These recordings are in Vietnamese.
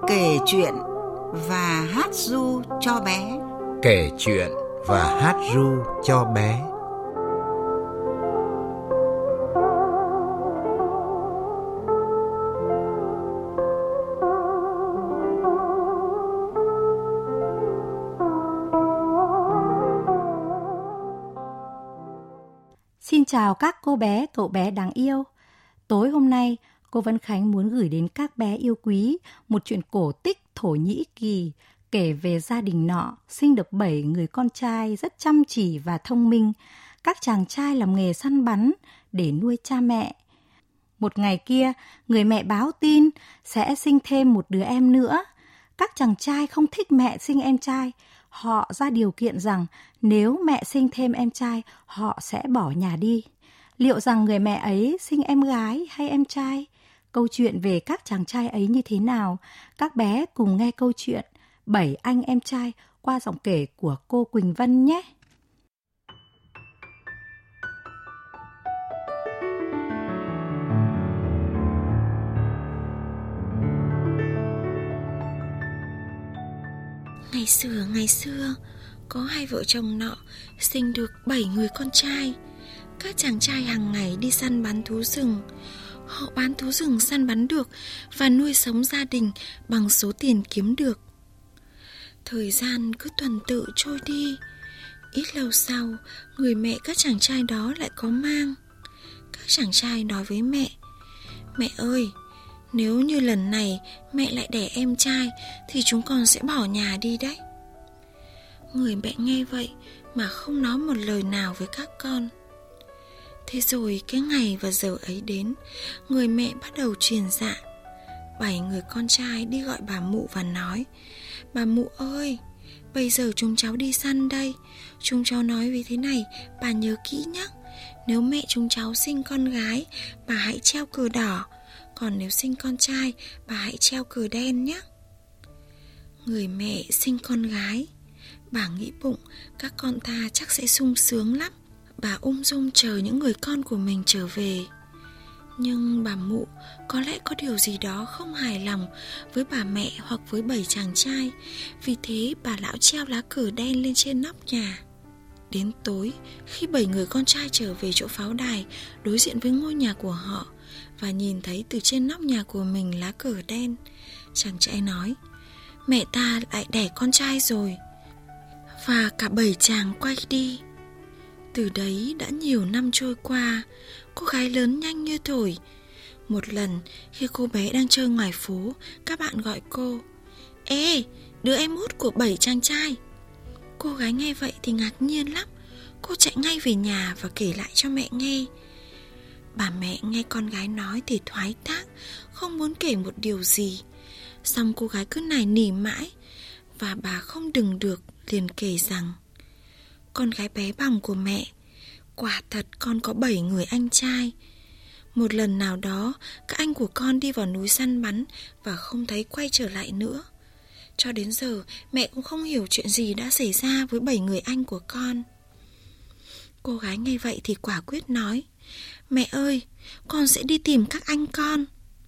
Kể chuyện và hát ru cho bé. Kể chuyện và hát ru cho bé. Xin chào các cô bé, cậu bé đáng yêu. Tối hôm nay, cô Vân Khánh muốn gửi đến các bé yêu quý một chuyện cổ tích Thổ Nhĩ Kỳ kể về gia đình nọ sinh được 7 người con trai rất chăm chỉ và thông minh. Các chàng trai làm nghề săn bắn để nuôi cha mẹ. Một ngày kia, người mẹ báo tin sẽ sinh thêm một đứa em nữa. Các chàng trai không thích mẹ sinh em trai. Họ ra điều kiện rằng nếu mẹ sinh thêm em trai, họ sẽ bỏ nhà đi. Liệu rằng người mẹ ấy sinh em gái hay em trai? Câu chuyện về các chàng trai ấy như thế nào? Các bé cùng nghe câu chuyện 7 anh em trai qua giọng kể của cô Quỳnh Vân nhé. Ngày xưa, có hai vợ chồng nọ sinh được 7 người con trai. Các chàng trai hàng ngày đi săn bắn thú rừng. Họ bán thú rừng săn bắn được và nuôi sống gia đình bằng số tiền kiếm được. Thời gian cứ tuần tự trôi đi. Ít lâu sau, người mẹ các chàng trai đó lại có mang. Các chàng trai nói với mẹ: "Mẹ ơi, nếu như lần này mẹ lại đẻ em trai thì chúng con sẽ bỏ nhà đi đấy." Người mẹ nghe vậy mà không nói một lời nào với các con. Thế rồi cái ngày và giờ ấy đến, người mẹ bắt đầu truyền dạ. 7 người con trai đi gọi bà mụ và nói: "Bà mụ ơi, bây giờ chúng cháu đi săn đây. Chúng cháu nói với thế này, bà nhớ kỹ nhé. Nếu mẹ chúng cháu sinh con gái, bà hãy treo cờ đỏ. Còn nếu sinh con trai, bà hãy treo cờ đen nhé." Người mẹ sinh con gái. Bà nghĩ bụng các con ta chắc sẽ sung sướng lắm. Bà ung dung chờ những người con của mình trở về. Nhưng bà mụ có lẽ có điều gì đó không hài lòng với bà mẹ hoặc với 7 chàng trai. Vì thế bà lão treo lá cờ đen lên trên nóc nhà. Đến tối, khi 7 người con trai trở về chỗ pháo đài đối diện với ngôi nhà của họ và nhìn thấy từ trên nóc nhà của mình lá cờ đen, chàng trai nói: "Mẹ ta lại đẻ con trai rồi." Và cả 7 chàng quay đi. Từ đấy đã nhiều năm trôi qua, cô gái lớn nhanh như thổi. Một lần khi cô bé đang chơi ngoài phố, các bạn gọi cô: "Ê, đứa em út của 7 chàng trai." Cô gái nghe vậy thì ngạc nhiên lắm. Cô chạy ngay về nhà và kể lại cho mẹ nghe. Bà mẹ nghe con gái nói thì thoái thác, không muốn kể một điều gì. Xong cô gái cứ nài nỉ mãi, và bà không đừng được liền kể rằng: "Con gái bé bỏng của mẹ, quả thật con có 7 người anh trai. Một lần nào đó, các anh của con đi vào núi săn bắn và không thấy quay trở lại nữa. Cho đến giờ, mẹ cũng không hiểu chuyện gì đã xảy ra với 7 người anh của con." Cô gái nghe vậy thì quả quyết nói: "Mẹ ơi, con sẽ đi tìm các anh con."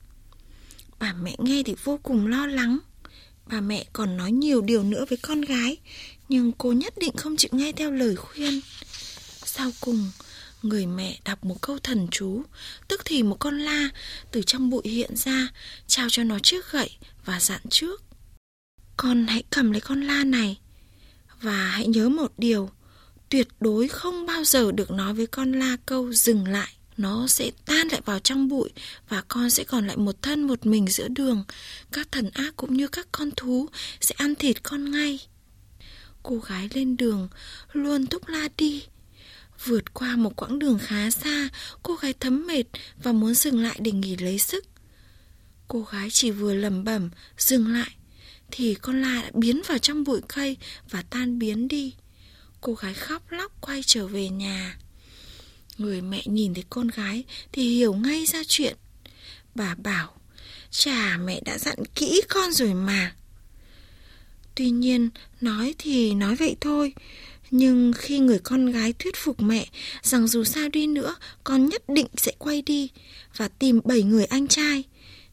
Bà mẹ nghe thì vô cùng lo lắng. Bà mẹ còn nói nhiều điều nữa với con gái, nhưng cô nhất định không chịu nghe theo lời khuyên. Sau cùng, người mẹ đọc một câu thần chú, tức thì một con la từ trong bụi hiện ra, trao cho nó chiếc gậy và dặn trước: "Con hãy cầm lấy con la này, và hãy nhớ một điều, tuyệt đối không bao giờ được nói với con la câu dừng lại. Nó sẽ tan lại vào trong bụi và con sẽ còn lại một thân một mình giữa đường. Các thần ác cũng như các con thú sẽ ăn thịt con ngay." Cô gái lên đường luôn thúc la đi. Vượt qua một quãng đường khá xa, cô gái thấm mệt và muốn dừng lại để nghỉ lấy sức. Cô gái chỉ vừa lẩm bẩm dừng lại thì con la đã biến vào trong bụi cây và tan biến đi. Cô gái khóc lóc quay trở về nhà. Người mẹ nhìn thấy con gái thì hiểu ngay ra chuyện. Bà bảo: "Chà, mẹ đã dặn kỹ con rồi mà." Tuy nhiên, nói thì nói vậy thôi, nhưng khi người con gái thuyết phục mẹ rằng dù sao đi nữa con nhất định sẽ quay đi và tìm 7 người anh trai,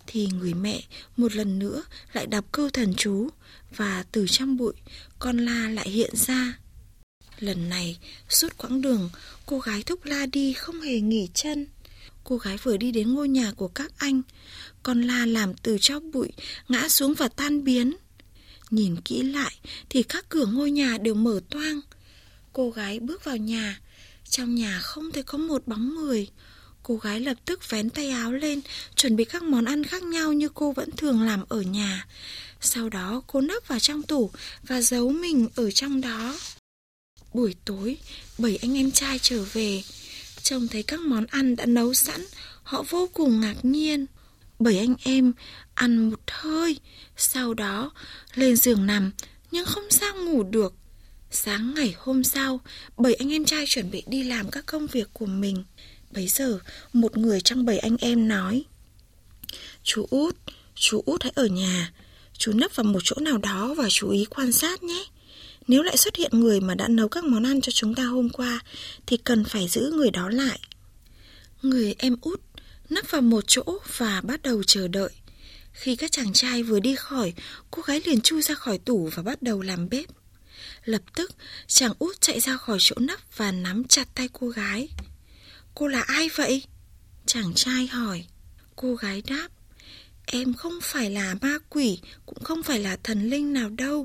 thì người mẹ một lần nữa lại đọc câu thần chú, và từ trong bụi con la lại hiện ra. Lần này, suốt quãng đường, cô gái thúc la đi không hề nghỉ chân. Cô gái vừa đi đến ngôi nhà của các anh, con la làm từ tro bụi ngã xuống và tan biến. Nhìn kỹ lại thì các cửa ngôi nhà đều mở toang. Cô gái bước vào nhà, trong nhà không thấy có một bóng người. Cô gái lập tức vén tay áo lên, chuẩn bị các món ăn khác nhau như cô vẫn thường làm ở nhà. Sau đó cô nấp vào trong tủ và giấu mình ở trong đó. Buổi tối, 7 anh em trai trở về. Trông thấy các món ăn đã nấu sẵn, họ vô cùng ngạc nhiên. 7 anh em ăn một hơi, sau đó lên giường nằm nhưng không sao ngủ được. Sáng ngày hôm sau, 7 anh em trai chuẩn bị đi làm các công việc của mình. Bấy giờ, một người trong 7 anh em nói: chú Út hãy ở nhà. Chú nấp vào một chỗ nào đó và chú ý quan sát nhé. Nếu lại xuất hiện người mà đã nấu các món ăn cho chúng ta hôm qua thì cần phải giữ người đó lại. Người em Út nấp vào một chỗ và bắt đầu chờ đợi. Khi các chàng trai vừa đi khỏi, cô gái liền chui ra khỏi tủ và bắt đầu làm bếp. Lập tức, chàng Út chạy ra khỏi chỗ nấp và nắm chặt tay cô gái. Cô là ai vậy? Chàng trai hỏi. Cô gái đáp: em không phải là ma quỷ, cũng không phải là thần linh nào đâu.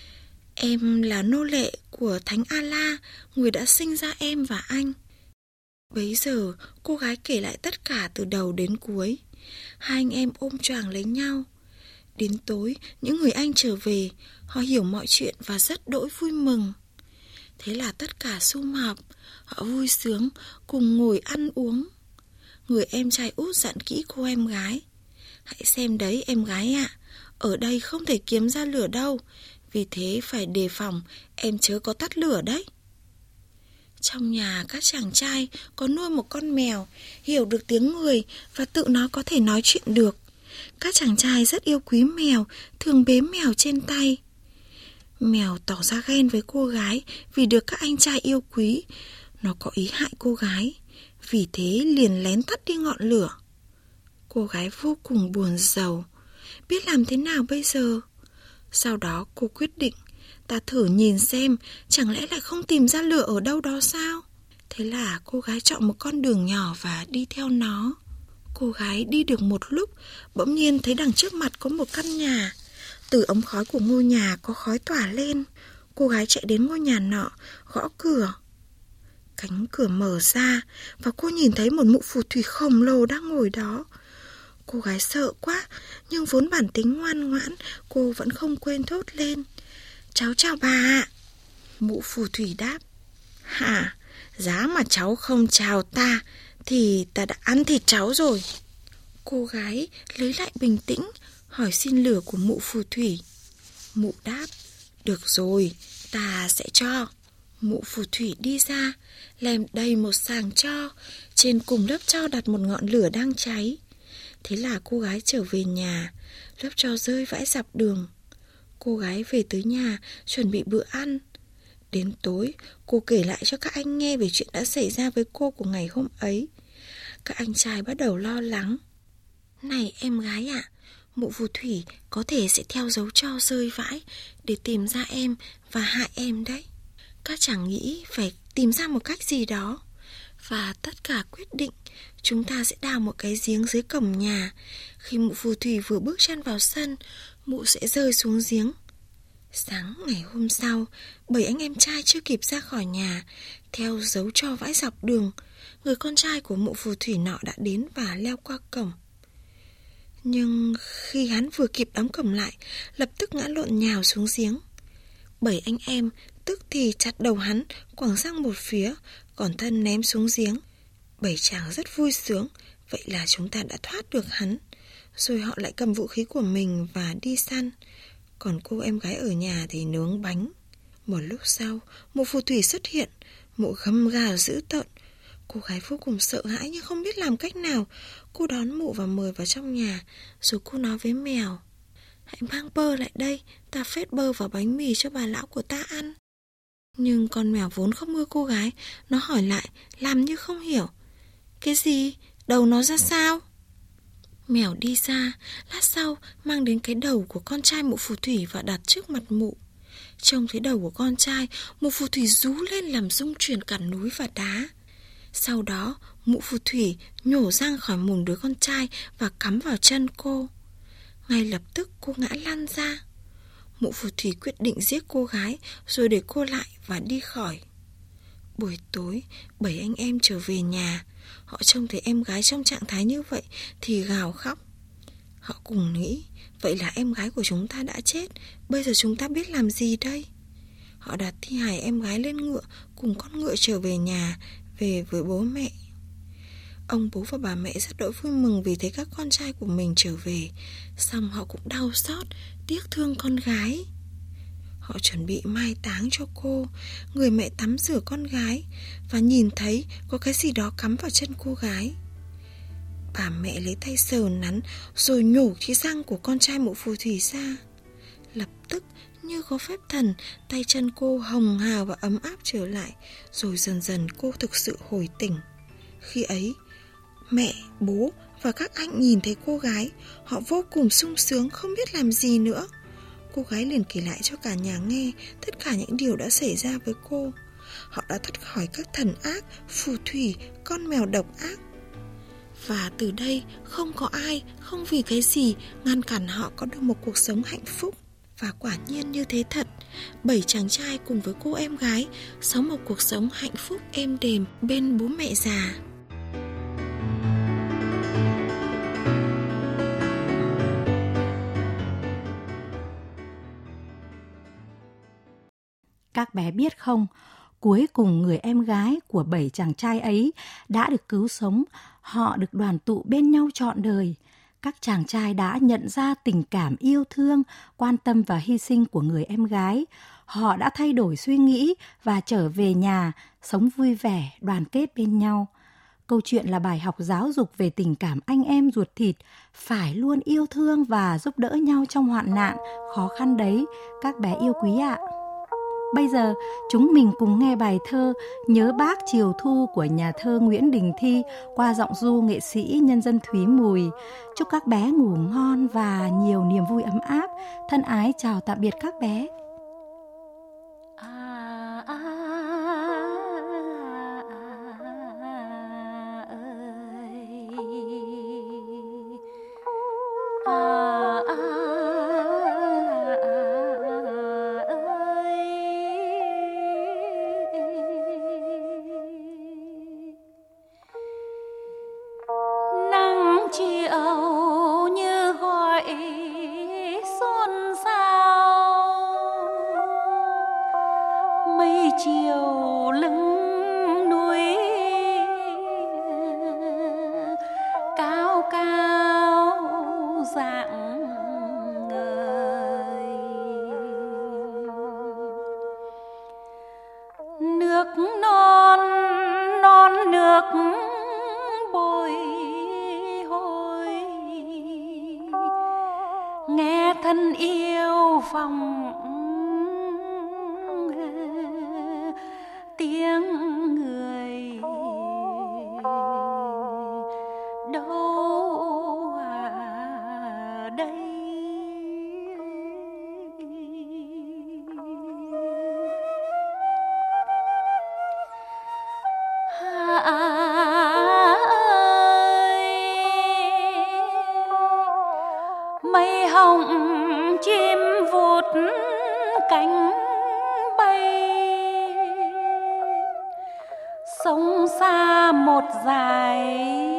Em là nô lệ của Thánh A-la, người đã sinh ra em và anh. Bấy giờ, cô gái kể lại tất cả từ đầu đến cuối. Hai anh em ôm choàng lấy nhau. Đến tối, những người anh trở về, họ hiểu mọi chuyện và rất đỗi vui mừng. Thế là tất cả sum họp, họ vui sướng, cùng ngồi ăn uống. Người em trai Út dặn kỹ cô em gái: hãy xem đấy em gái ạ, ở đây không thể kiếm ra lửa đâu, vì thế phải đề phòng em chớ có tắt lửa đấy. Trong nhà các chàng trai có nuôi một con mèo, hiểu được tiếng người và tự nó có thể nói chuyện được. Các chàng trai rất yêu quý mèo, thường bế mèo trên tay. Mèo tỏ ra ghen với cô gái vì được các anh trai yêu quý. Nó có ý hại cô gái, vì thế liền lén tắt đi ngọn lửa. Cô gái vô cùng buồn rầu, biết làm thế nào bây giờ. Sau đó cô quyết định, ta thử nhìn xem, chẳng lẽ lại không tìm ra lửa ở đâu đó sao? Thế là cô gái chọn một con đường nhỏ và đi theo nó. Cô gái đi được một lúc, bỗng nhiên thấy đằng trước mặt có một căn nhà. Từ ống khói của ngôi nhà có khói tỏa lên. Cô gái chạy đến ngôi nhà nọ, gõ cửa. Cánh cửa mở ra và cô nhìn thấy một mụ phù thủy khổng lồ đang ngồi đó. Cô gái sợ quá, nhưng vốn bản tính ngoan ngoãn, cô vẫn không quên thốt lên: cháu chào bà ạ. Mụ phù thủy đáp: hả, giá mà cháu không chào ta thì ta đã ăn thịt cháu rồi. Cô gái lấy lại bình tĩnh, hỏi xin lửa của mụ phù thủy. Mụ đáp: được rồi, ta sẽ cho. Mụ phù thủy đi ra, lem đầy một sàng tro. Trên cùng lớp tro đặt một ngọn lửa đang cháy. Thế là cô gái trở về nhà, lớp tro rơi vãi dọc đường. Cô gái về tới nhà, chuẩn bị bữa ăn. Đến tối, cô kể lại cho các anh nghe về chuyện đã xảy ra với cô của ngày hôm ấy. Các anh trai bắt đầu lo lắng. Này em gái ạ, mụ phù thủy có thể sẽ theo dấu tro rơi vãi để tìm ra em và hại em đấy. Các chàng nghĩ phải tìm ra một cách gì đó. Và tất cả quyết định chúng ta sẽ đào một cái giếng dưới cổng nhà. Khi mụ phù thủy vừa bước chân vào sân, mụ sẽ rơi xuống giếng. Sáng ngày hôm sau, 7 anh em trai chưa kịp ra khỏi nhà, theo dấu tro vãi dọc đường, người con trai của mụ phù thủy nọ đã đến và leo qua cổng. Nhưng khi hắn vừa kịp đóng cổng lại, lập tức ngã lộn nhào xuống giếng. 7 anh em tức thì chặt đầu hắn, quẳng sang một phía, còn thân ném xuống giếng. 7 chàng rất vui sướng, vậy là chúng ta đã thoát được hắn. Rồi họ lại cầm vũ khí của mình và đi săn. Còn cô em gái ở nhà thì nướng bánh. Một lúc sau, mụ phù thủy xuất hiện. Mụ gầm gào dữ tợn. Cô gái vô cùng sợ hãi nhưng không biết làm cách nào. Cô đón mụ và mời vào trong nhà. Rồi cô nói với mèo: hãy mang bơ lại đây, ta phết bơ vào bánh mì cho bà lão của ta ăn. Nhưng con mèo vốn không ưa cô gái, nó hỏi lại, làm như không hiểu: cái gì? Đầu nó ra sao? Mèo đi ra, lát sau mang đến cái đầu của con trai mụ phù thủy và đặt trước mặt mụ. Trông thấy đầu của con trai, mụ phù thủy rú lên làm rung chuyển cả núi và đá. Sau đó, mụ phù thủy nhổ răng khỏi mồm đứa con trai và cắm vào chân cô. Ngay lập tức cô ngã lăn ra. Mụ phù thủy quyết định giết cô gái rồi để cô lại và đi khỏi. Buổi tối, 7 anh em trở về nhà. Họ trông thấy em gái trong trạng thái như vậy thì gào khóc. Họ cùng nghĩ, vậy là em gái của chúng ta đã chết, bây giờ chúng ta biết làm gì đây? Họ đặt thi hài em gái lên ngựa, cùng con ngựa trở về nhà, về với bố mẹ. Ông bố và bà mẹ rất đỗi vui mừng vì thấy các con trai của mình trở về. Xong họ cũng đau xót, tiếc thương con gái. Họ chuẩn bị mai táng cho cô. Người mẹ tắm rửa con gái và nhìn thấy có cái gì đó cắm vào chân cô gái. Bà mẹ lấy tay sờ nắn rồi nhổ cái răng của con trai mụ phù thủy ra. Lập tức như có phép thần, tay chân cô hồng hào và ấm áp trở lại. Rồi dần dần cô thực sự hồi tỉnh. Khi ấy, mẹ, bố và các anh nhìn thấy cô gái. Họ vô cùng sung sướng, không biết làm gì nữa. Cô gái liền kể lại cho cả nhà nghe tất cả những điều đã xảy ra với cô. Họ đã thoát khỏi các thần ác, phù thủy, con mèo độc ác. Và từ đây không có ai, không vì cái gì ngăn cản họ có được một cuộc sống hạnh phúc. Và quả nhiên như thế thật, 7 chàng trai cùng với cô em gái sống một cuộc sống hạnh phúc êm đềm bên bố mẹ già. Các bé biết không, cuối cùng người em gái của 7 chàng trai ấy đã được cứu sống, họ được đoàn tụ bên nhau trọn đời. Các chàng trai đã nhận ra tình cảm yêu thương, quan tâm và hy sinh của người em gái. Họ đã thay đổi suy nghĩ và trở về nhà, sống vui vẻ, đoàn kết bên nhau. Câu chuyện là bài học giáo dục về tình cảm anh em ruột thịt, phải luôn yêu thương và giúp đỡ nhau trong hoạn nạn, khó khăn đấy, các bé yêu quý ạ. Bây giờ, chúng mình cùng nghe bài thơ Nhớ Bác Chiều Thu của nhà thơ Nguyễn Đình Thi qua giọng ru nghệ sĩ nhân dân Thúy Mùi. Chúc các bé ngủ ngon và nhiều niềm vui ấm áp. Thân ái chào tạm biệt các bé. Chiều như gọi xôn xao, mây chiều lưng núi cao cao dạng ngời. Nước non non nước bồi hồi, nghe thân yêu vòng tiếng người đâu đây. Mây hồng chim vụt cánh bay, sông xa một dải